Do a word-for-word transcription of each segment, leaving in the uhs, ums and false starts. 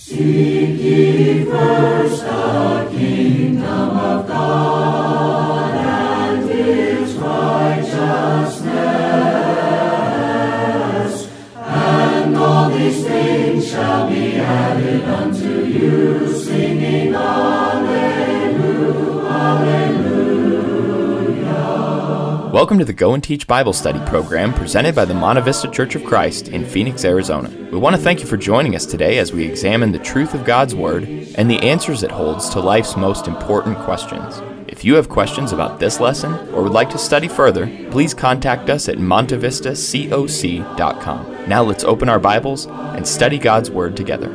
Seek ye first the kingdom of God and His righteousness, and all these things shall be added unto you, singing Alleluia, Alleluia. Welcome to the Go and Teach Bible Study program presented by the Monte Vista Church of Christ in Phoenix, Arizona. We want to thank you for joining us today as we examine the truth of God's Word and the answers it holds to life's most important questions. If you have questions about this lesson or would like to study further, please contact us at monte vista coc dot com. Now let's open our Bibles and study God's Word together.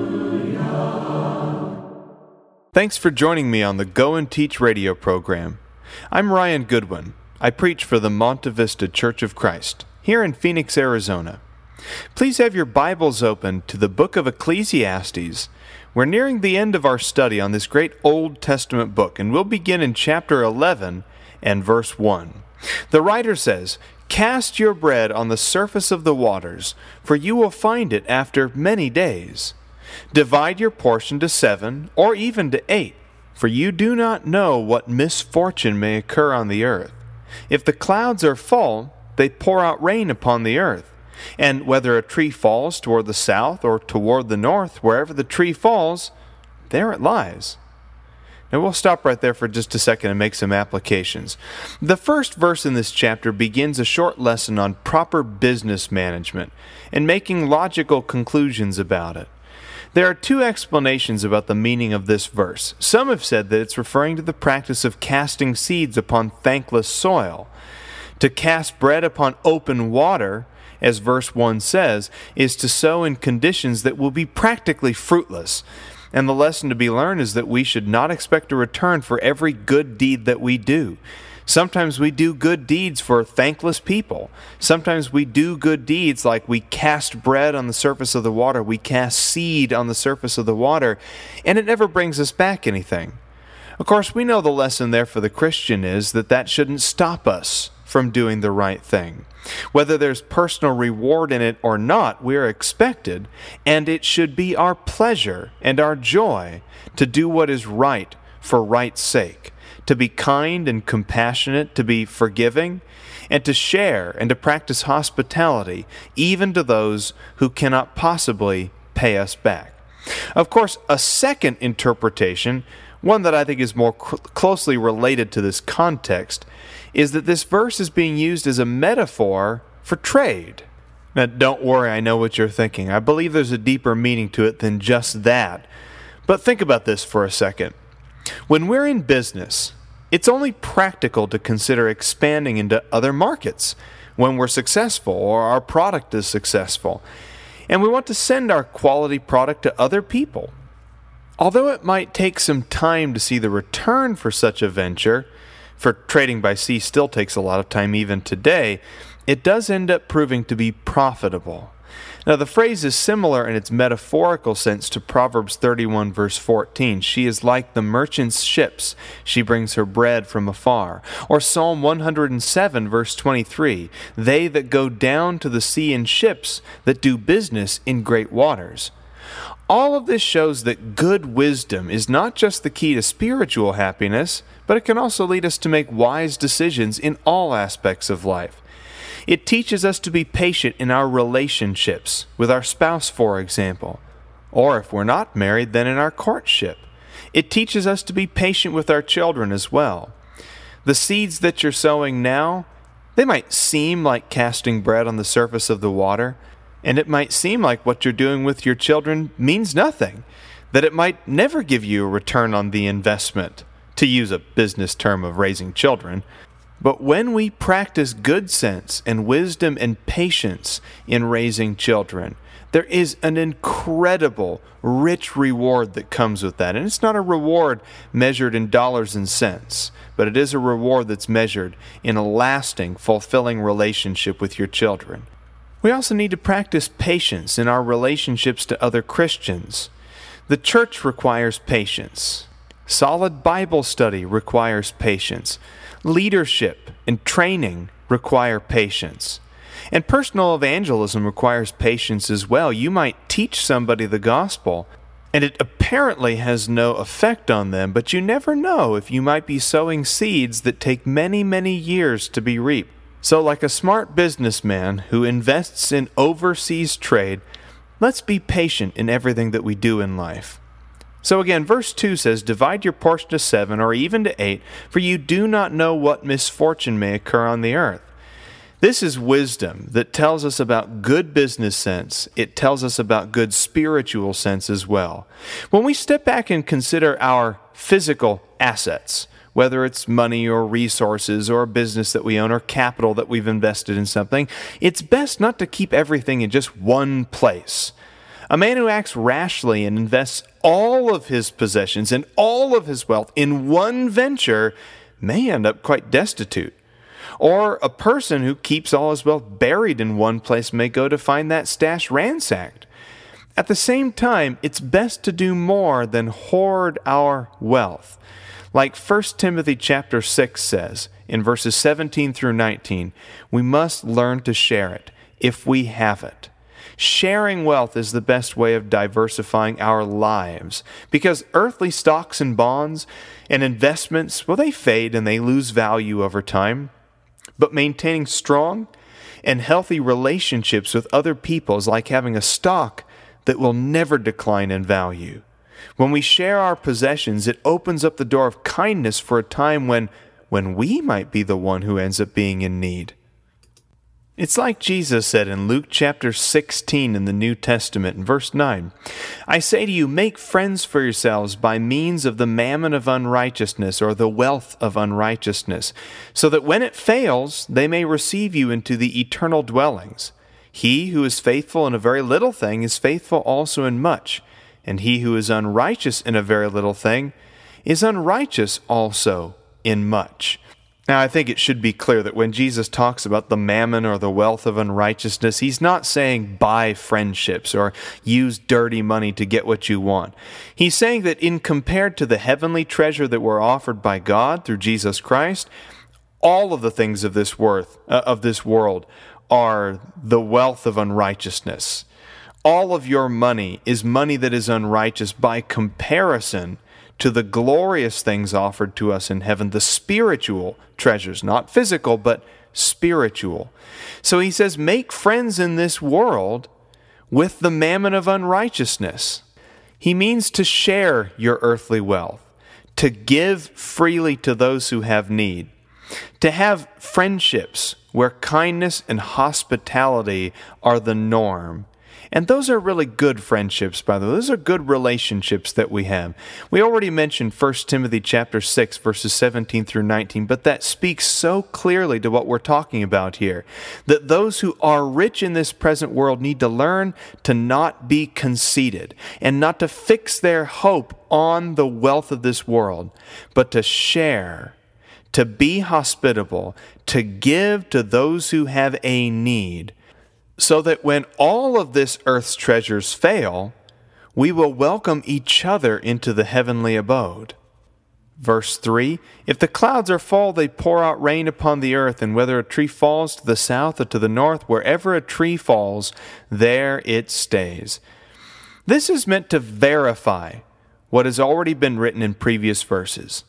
Thanks for joining me on the Go and Teach radio program. I'm Ryan Goodwin. I preach for the Monte Vista Church of Christ here in Phoenix, Arizona. Please have your Bibles open to the book of Ecclesiastes. We're nearing the end of our study on this great Old Testament book, and we'll begin in chapter eleven and verse one. The writer says, "Cast your bread on the surface of the waters, for you will find it after many days. Divide your portion to seven, or even to eight, for you do not know what misfortune may occur on the earth. If the clouds are full, they pour out rain upon the earth. And whether a tree falls toward the south or toward the north, wherever the tree falls, there it lies." Now we'll stop right there for just a second and make some applications. The first verse in this chapter begins a short lesson on proper business management and making logical conclusions about it. There are two explanations about the meaning of this verse. Some have said that it's referring to the practice of casting seeds upon thankless soil. To cast bread upon open water, as verse one says, is to sow in conditions that will be practically fruitless. And the lesson to be learned is that we should not expect a return for every good deed that we do. Sometimes we do good deeds for thankless people. Sometimes we do good deeds like we cast bread on the surface of the water, we cast seed on the surface of the water, and it never brings us back anything. Of course, we know the lesson there for the Christian is that that shouldn't stop us from doing the right thing. Whether there's personal reward in it or not, we are expected, and it should be our pleasure and our joy to do what is right for right's sake, to be kind and compassionate, to be forgiving, and to share and to practice hospitality, even to those who cannot possibly pay us back. Of course, a second interpretation, one that I think is more cr- closely related to this context, is that this verse is being used as a metaphor for trade. Now, don't worry, I know what you're thinking. I believe there's a deeper meaning to it than just that. But think about this for a second. When we're in business, it's only practical to consider expanding into other markets when we're successful or our product is successful. And we want to send our quality product to other people. Although it might take some time to see the return for such a venture, for trading by sea still takes a lot of time even today, it does end up proving to be profitable. Now, the phrase is similar in its metaphorical sense to Proverbs thirty-one, verse fourteen. "She is like the merchant's ships. She brings her bread from afar." Or Psalm one hundred seven, verse twenty-three. "They that go down to the sea in ships, that do business in great waters." All of this shows that good wisdom is not just the key to spiritual happiness, but it can also lead us to make wise decisions in all aspects of life. It teaches us to be patient in our relationships, with our spouse, for example, or if we're not married, then in our courtship. It teaches us to be patient with our children as well. The seeds that you're sowing now, they might seem like casting bread on the surface of the water, and it might seem like what you're doing with your children means nothing, that it might never give you a return on the investment, to use a business term of raising children. But when we practice good sense and wisdom and patience in raising children, there is an incredible, rich reward that comes with that. And it's not a reward measured in dollars and cents, but it is a reward that's measured in a lasting, fulfilling relationship with your children. We also need to practice patience in our relationships to other Christians. The church requires patience. Solid Bible study requires patience. Leadership and training require patience. And personal evangelism requires patience as well. You might teach somebody the gospel, and it apparently has no effect on them, but you never know if you might be sowing seeds that take many, many years to be reaped. So like a smart businessman who invests in overseas trade, let's be patient in everything that we do in life. So again, verse two says, "Divide your portion to seven or even to eight, for you do not know what misfortune may occur on the earth." This is wisdom that tells us about good business sense. It tells us about good spiritual sense as well. When we step back and consider our physical assets, whether it's money or resources or a business that we own or capital that we've invested in something, it's best not to keep everything in just one place. A man who acts rashly and invests all of his possessions and all of his wealth in one venture may end up quite destitute. Or a person who keeps all his wealth buried in one place may go to find that stash ransacked. At the same time, it's best to do more than hoard our wealth. Like First Timothy chapter six says, in verses seventeen through nineteen, we must learn to share it if we have it. Sharing wealth is the best way of diversifying our lives, because earthly stocks and bonds and investments, well, they fade and they lose value over time. But maintaining strong and healthy relationships with other people is like having a stock that will never decline in value. When we share our possessions, it opens up the door of kindness for a time when, when we might be the one who ends up being in need. It's like Jesus said in Luke chapter sixteen in the New Testament, in verse nine, "I say to you, make friends for yourselves by means of the mammon of unrighteousness or the wealth of unrighteousness, so that when it fails, they may receive you into the eternal dwellings. He who is faithful in a very little thing is faithful also in much, and he who is unrighteous in a very little thing is unrighteous also in much." Now, I think it should be clear that when Jesus talks about the mammon or the wealth of unrighteousness, he's not saying buy friendships or use dirty money to get what you want. He's saying that in compared to the heavenly treasure that we're offered by God through Jesus Christ, all of the things of this worth uh, of this world are the wealth of unrighteousness. All of your money is money that is unrighteous by comparison to the glorious things offered to us in heaven, the spiritual treasures, not physical, but spiritual. So he says, make friends in this world with the mammon of unrighteousness. He means to share your earthly wealth, to give freely to those who have need, to have friendships where kindness and hospitality are the norm. And those are really good friendships, by the way. Those are good relationships that we have. We already mentioned First Timothy chapter six, verses seventeen through nineteen, but that speaks so clearly to what we're talking about here, that those who are rich in this present world need to learn to not be conceited and not to fix their hope on the wealth of this world, but to share, to be hospitable, to give to those who have a need, so that when all of this earth's treasures fail, we will welcome each other into the heavenly abode. Verse three, if the clouds are full, they pour out rain upon the earth, and whether a tree falls to the south or to the north, wherever a tree falls, there it stays. This is meant to verify what has already been written in previous verses.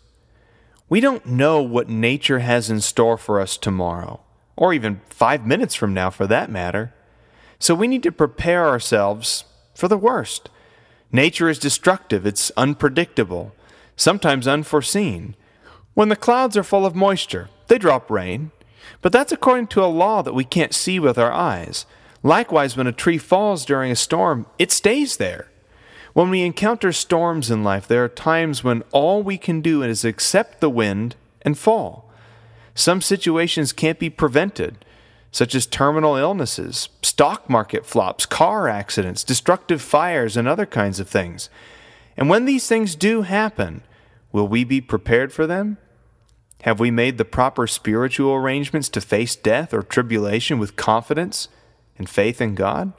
We don't know what nature has in store for us tomorrow, or even five minutes from now for that matter. So we need to prepare ourselves for the worst. Nature is destructive, it's unpredictable, sometimes unforeseen. When the clouds are full of moisture, they drop rain, but that's according to a law that we can't see with our eyes. Likewise, when a tree falls during a storm, it stays there. When we encounter storms in life, there are times when all we can do is accept the wind and fall. Some situations can't be prevented, such as terminal illnesses, stock market flops, car accidents, destructive fires, and other kinds of things. And when these things do happen, will we be prepared for them? Have we made the proper spiritual arrangements to face death or tribulation with confidence and faith in God?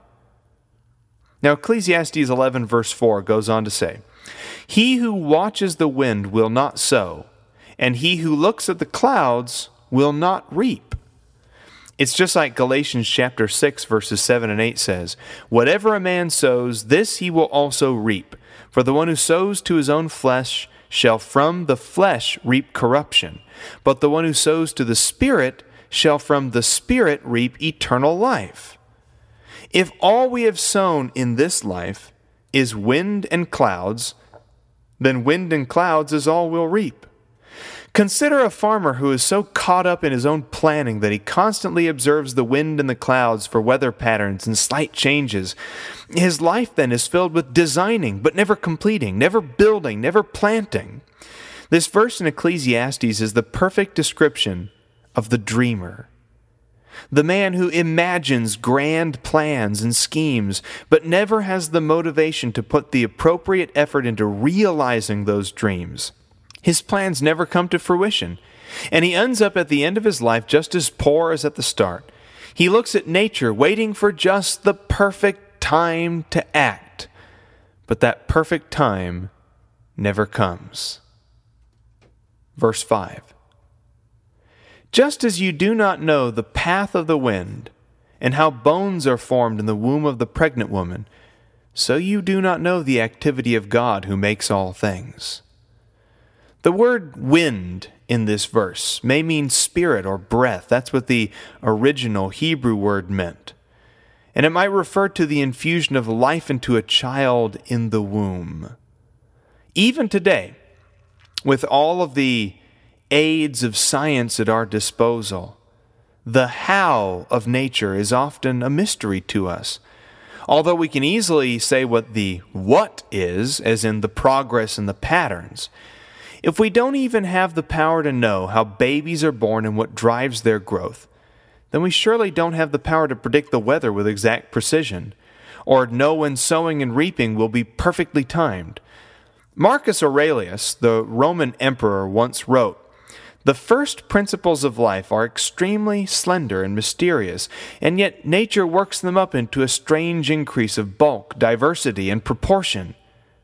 Now, Ecclesiastes eleven verse four goes on to say, "He who watches the wind will not sow, and he who looks at the clouds will not reap." It's just like Galatians chapter six, verses seven and eight says, "Whatever a man sows, this he will also reap. For the one who sows to his own flesh shall from the flesh reap corruption, but the one who sows to the Spirit shall from the Spirit reap eternal life." If all we have sown in this life is wind and clouds, then wind and clouds is all we'll reap. Consider a farmer who is so caught up in his own planning that he constantly observes the wind and the clouds for weather patterns and slight changes. His life then is filled with designing, but never completing, never building, never planting. This verse in Ecclesiastes is the perfect description of the dreamer. The man who imagines grand plans and schemes, but never has the motivation to put the appropriate effort into realizing those dreams. His plans never come to fruition, and he ends up at the end of his life just as poor as at the start. He looks at nature, waiting for just the perfect time to act, but that perfect time never comes. Verse five. "Just as you do not know the path of the wind, and how bones are formed in the womb of the pregnant woman, so you do not know the activity of God who makes all things." The word wind in this verse may mean spirit or breath. That's what the original Hebrew word meant. And it might refer to the infusion of life into a child in the womb. Even today, with all of the aids of science at our disposal, the how of nature is often a mystery to us. Although we can easily say what the what is, as in the progress and the patterns, if we don't even have the power to know how babies are born and what drives their growth, then we surely don't have the power to predict the weather with exact precision, or know when sowing and reaping will be perfectly timed. Marcus Aurelius, the Roman emperor, once wrote, "The first principles of life are extremely slender and mysterious, and yet nature works them up into a strange increase of bulk, diversity, and proportion."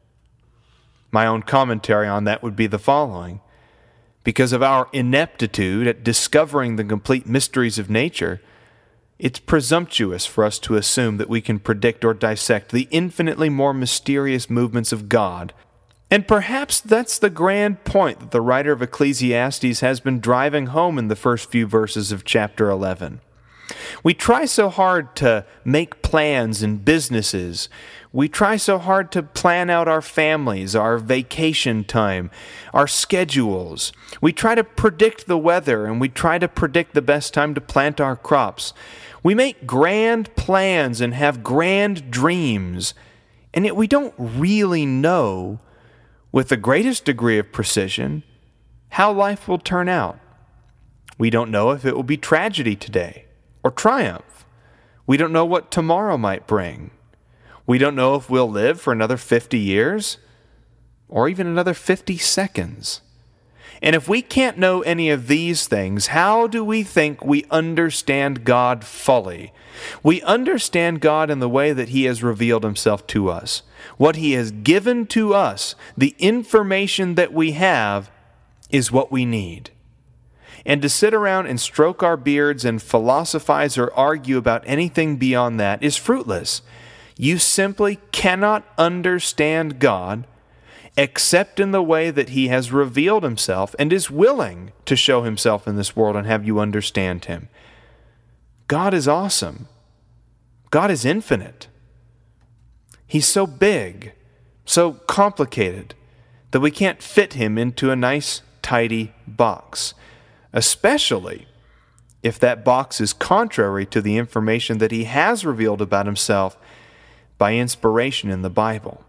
My own commentary on that would be the following. Because of our ineptitude at discovering the complete mysteries of nature, it's presumptuous for us to assume that we can predict or dissect the infinitely more mysterious movements of God. And perhaps that's the grand point that the writer of Ecclesiastes has been driving home in the first few verses of chapter eleven. We try so hard to make plans in businesses. We try so hard to plan out our families, our vacation time, our schedules. We try to predict the weather, and we try to predict the best time to plant our crops. We make grand plans and have grand dreams, and yet we don't really know, with the greatest degree of precision, how life will turn out. We don't know if it will be tragedy today or triumph. We don't know what tomorrow might bring. We don't know if we'll live for another fifty years or even another fifty seconds. And if we can't know any of these things, how do we think we understand God fully? We understand God in the way that He has revealed Himself to us. What He has given to us, the information that we have, is what we need. And to sit around and stroke our beards and philosophize or argue about anything beyond that is fruitless. You simply cannot understand God except in the way that He has revealed Himself and is willing to show Himself in this world and have you understand Him. God is awesome. God is infinite. He's so big, so complicated, that we can't fit Him into a nice, tidy box, especially if that box is contrary to the information that He has revealed about Himself by inspiration in the Bible.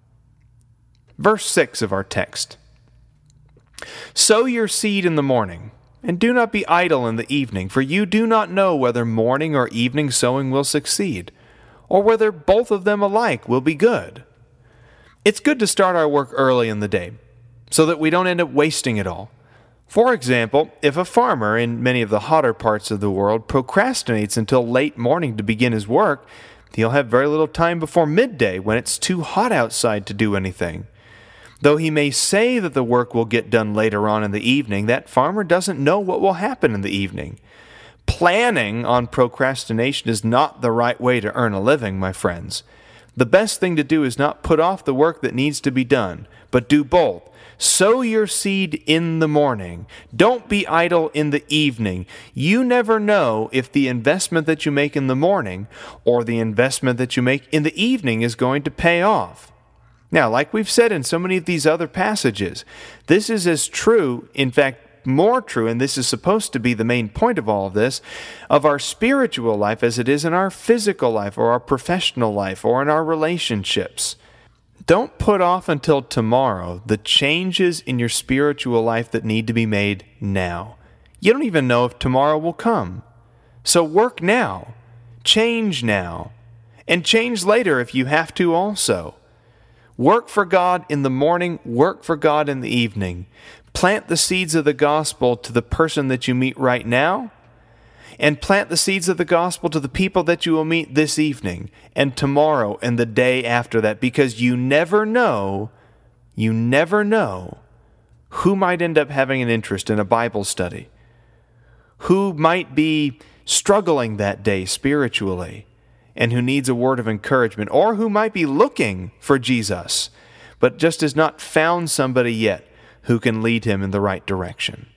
Verse six of our text. "Sow your seed in the morning, and do not be idle in the evening, for you do not know whether morning or evening sowing will succeed, or whether both of them alike will be good." It's good to start our work early in the day, so that we don't end up wasting it all. For example, if a farmer in many of the hotter parts of the world procrastinates until late morning to begin his work, he'll have very little time before midday when it's too hot outside to do anything. Though he may say that the work will get done later on in the evening, that farmer doesn't know what will happen in the evening. Planning on procrastination is not the right way to earn a living, my friends. The best thing to do is not put off the work that needs to be done, but do both. Sow your seed in the morning. Don't be idle in the evening. You never know if the investment that you make in the morning or the investment that you make in the evening is going to pay off. Now, like we've said in so many of these other passages, this is as true, in fact, more true, and this is supposed to be the main point of all of this, of our spiritual life as it is in our physical life or our professional life or in our relationships. Don't put off until tomorrow the changes in your spiritual life that need to be made now. You don't even know if tomorrow will come. So work now, change now, and change later if you have to also. Work for God in the morning, work for God in the evening. Plant the seeds of the gospel to the person that you meet right now, and plant the seeds of the gospel to the people that you will meet this evening and tomorrow and the day after that, because you never know, you never know who might end up having an interest in a Bible study, who might be struggling that day spiritually and who needs a word of encouragement, or who might be looking for Jesus but just has not found somebody yet who can lead him in the right direction.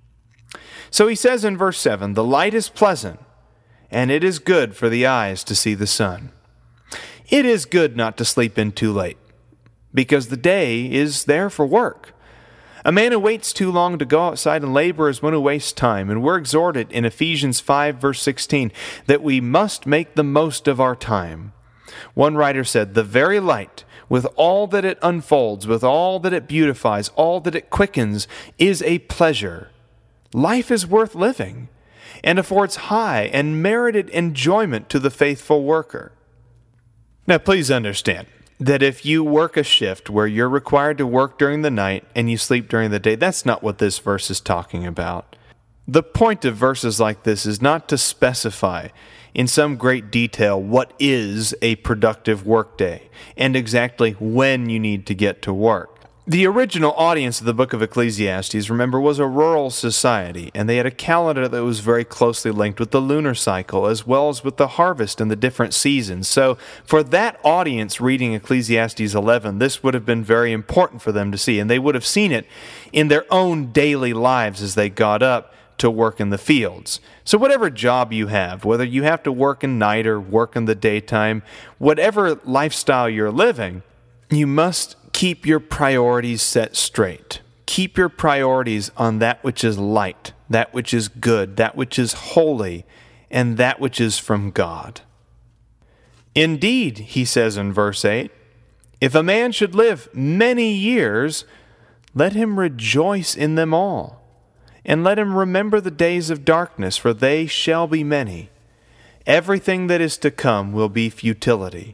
So he says in verse seven, the light is pleasant, and it is good for the eyes to see the sun. It is good not to sleep in too late, because the day is there for work. A man who waits too long to go outside and labor is one who wastes time, and we're exhorted in Ephesians five, verse sixteen, that we must make the most of our time. One writer said, the very light, with all that it unfolds, with all that it beautifies, all that it quickens, is a pleasure. Life is worth living and affords high and merited enjoyment to the faithful worker. Now, please understand that if you work a shift where you're required to work during the night and you sleep during the day, that's not what this verse is talking about. The point of verses like this is not to specify in some great detail what is a productive workday and exactly when you need to get to work. The original audience of the book of Ecclesiastes, remember, was a rural society, and they had a calendar that was very closely linked with the lunar cycle, as well as with the harvest and the different seasons. So for that audience reading Ecclesiastes eleven, this would have been very important for them to see, and they would have seen it in their own daily lives as they got up to work in the fields. So whatever job you have, whether you have to work at night or work in the daytime, whatever lifestyle you're living, you must keep your priorities set straight. Keep your priorities on that which is light, that which is good, that which is holy, and that which is from God. Indeed, he says in verse eight, if a man should live many years, let him rejoice in them all, and let him remember the days of darkness, for they shall be many. Everything that is to come will be futility.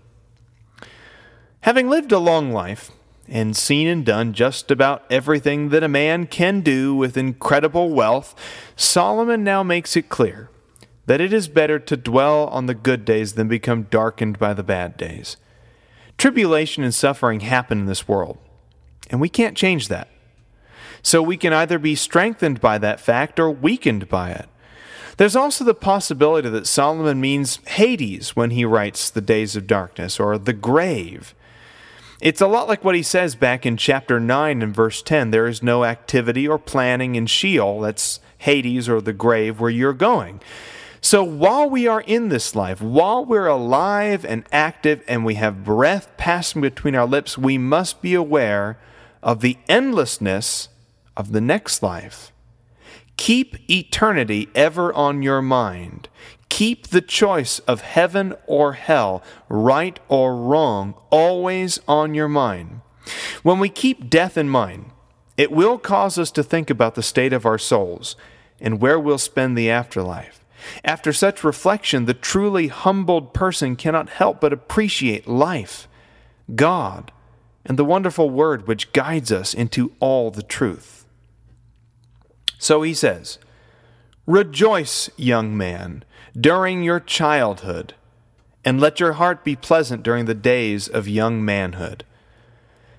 Having lived a long life, and seen and done just about everything that a man can do with incredible wealth, Solomon now makes it clear that it is better to dwell on the good days than become darkened by the bad days. Tribulation and suffering happen in this world, and we can't change that. So we can either be strengthened by that fact or weakened by it. There's also the possibility that Solomon means Hades when he writes the days of darkness, or the grave. It's a lot like what he says back in chapter nine and verse ten. There is no activity or planning in Sheol, that's Hades or the grave, where you're going. So while we are in this life, while we're alive and active and we have breath passing between our lips, we must be aware of the endlessness of the next life. Keep eternity ever on your mind. Keep the choice of heaven or hell, right or wrong, always on your mind. When we keep death in mind, it will cause us to think about the state of our souls and where we'll spend the afterlife. After such reflection, the truly humbled person cannot help but appreciate life, God, and the wonderful word which guides us into all the truth. So he says, rejoice, young man, during your childhood, and let your heart be pleasant during the days of young manhood.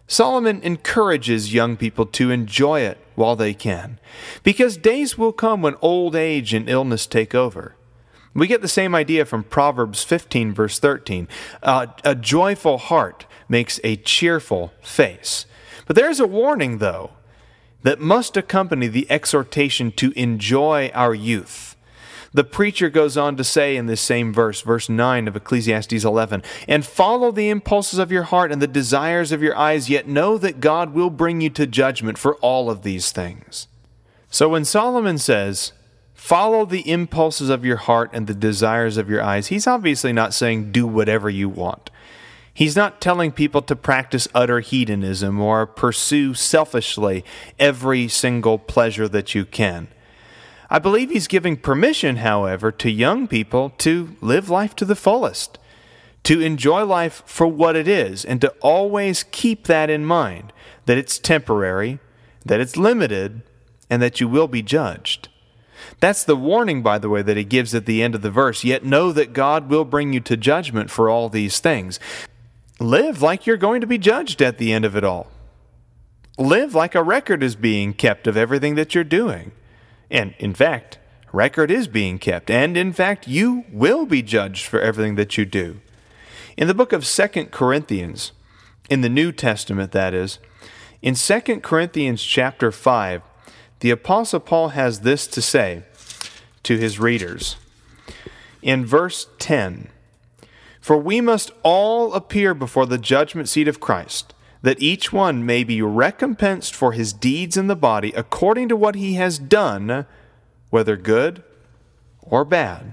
Solomon encourages young people to enjoy it while they can, because days will come when old age and illness take over. We get the same idea from Proverbs fifteen, verse thirteen. Uh, a joyful heart makes a cheerful face. But there's a warning, though, that must accompany the exhortation to enjoy our youth. The preacher goes on to say in this same verse, verse nine of Ecclesiastes eleven, "And follow the impulses of your heart and the desires of your eyes, yet know that God will bring you to judgment for all of these things." So when Solomon says, follow the impulses of your heart and the desires of your eyes, he's obviously not saying do whatever you want. He's not telling people to practice utter hedonism or pursue selfishly every single pleasure that you can. I believe he's giving permission, however, to young people to live life to the fullest, to enjoy life for what it is, and to always keep that in mind, that it's temporary, that it's limited, and that you will be judged. That's the warning, by the way, that he gives at the end of the verse. Yet know that God will bring you to judgment for all these things. Live like you're going to be judged at the end of it all. Live like a record is being kept of everything that you're doing. And, in fact, record is being kept. And, in fact, you will be judged for everything that you do. In the book of Second Corinthians, in the New Testament, that is, in Second Corinthians chapter five, the Apostle Paul has this to say to his readers. In verse ten, "For we must all appear before the judgment seat of Christ, that each one may be recompensed for his deeds in the body according to what he has done, whether good or bad."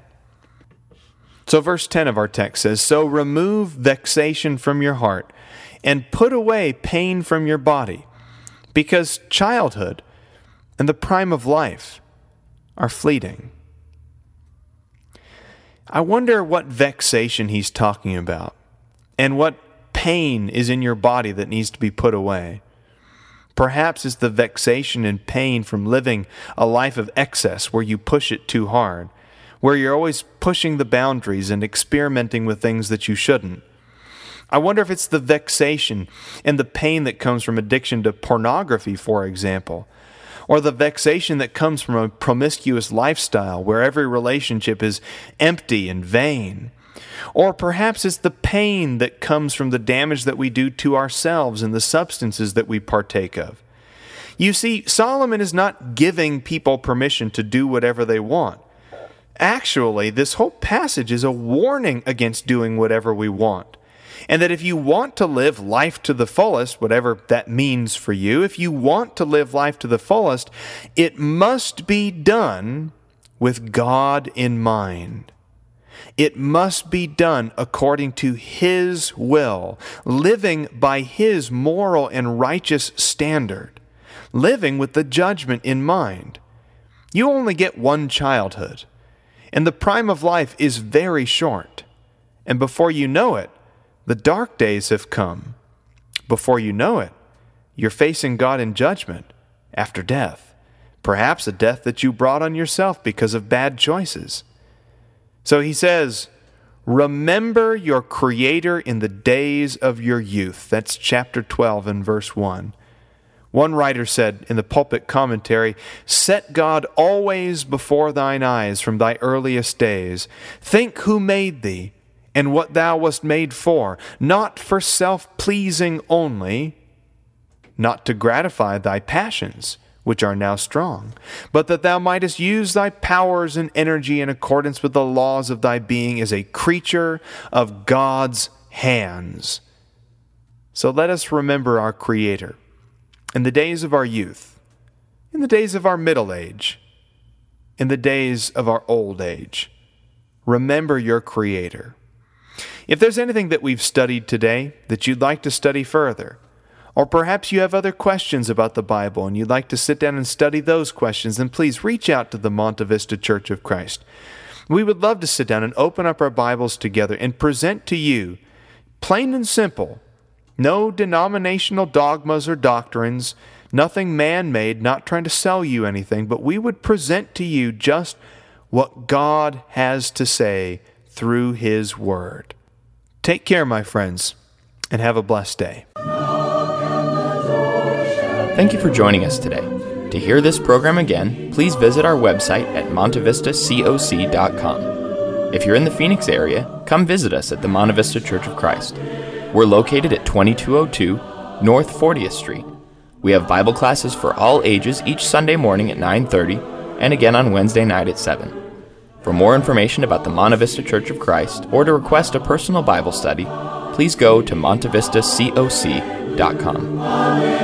So verse ten of our text says, "So remove vexation from your heart, and put away pain from your body, because childhood and the prime of life are fleeting." I wonder what vexation he's talking about, and what pain is in your body that needs to be put away. Perhaps it's the vexation and pain from living a life of excess where you push it too hard, where you're always pushing the boundaries and experimenting with things that you shouldn't. I wonder if it's the vexation and the pain that comes from addiction to pornography, for example, or the vexation that comes from a promiscuous lifestyle where every relationship is empty and vain. Or perhaps it's the pain that comes from the damage that we do to ourselves and the substances that we partake of. You see, Solomon is not giving people permission to do whatever they want. Actually, this whole passage is a warning against doing whatever we want. And that if you want to live life to the fullest, whatever that means for you, if you want to live life to the fullest, it must be done with God in mind. It must be done according to His will, living by His moral and righteous standard, living with the judgment in mind. You only get one childhood, and the prime of life is very short. And before you know it, the dark days have come. Before you know it, you're facing God in judgment after death, perhaps a death that you brought on yourself because of bad choices. So he says, remember your Creator in the days of your youth. That's chapter twelve and verse one. One writer said in the pulpit commentary, set God always before thine eyes from thy earliest days. Think who made thee, and what thou wast made for, not for self-pleasing only, not to gratify thy passions, which are now strong, but that thou mightest use thy powers and energy in accordance with the laws of thy being as a creature of God's hands. So let us remember our Creator in the days of our youth, in the days of our middle age, in the days of our old age. Remember your Creator. If there's anything that we've studied today that you'd like to study further, or perhaps you have other questions about the Bible and you'd like to sit down and study those questions, then please reach out to the Monte Vista Church of Christ. We would love to sit down and open up our Bibles together and present to you, plain and simple, no denominational dogmas or doctrines, nothing man-made, not trying to sell you anything, but we would present to you just what God has to say through His Word. Take care, my friends, and have a blessed day. Thank you for joining us today. To hear this program again, please visit our website at monte vista coc dot com. If you're in the Phoenix area, come visit us at the Monte Vista Church of Christ. We're located at twenty-two oh two North fortieth Street. We have Bible classes for all ages each Sunday morning at nine thirty and again on Wednesday night at seven. For more information about the Monte Vista Church of Christ or to request a personal Bible study, please go to monte vista coc dot com.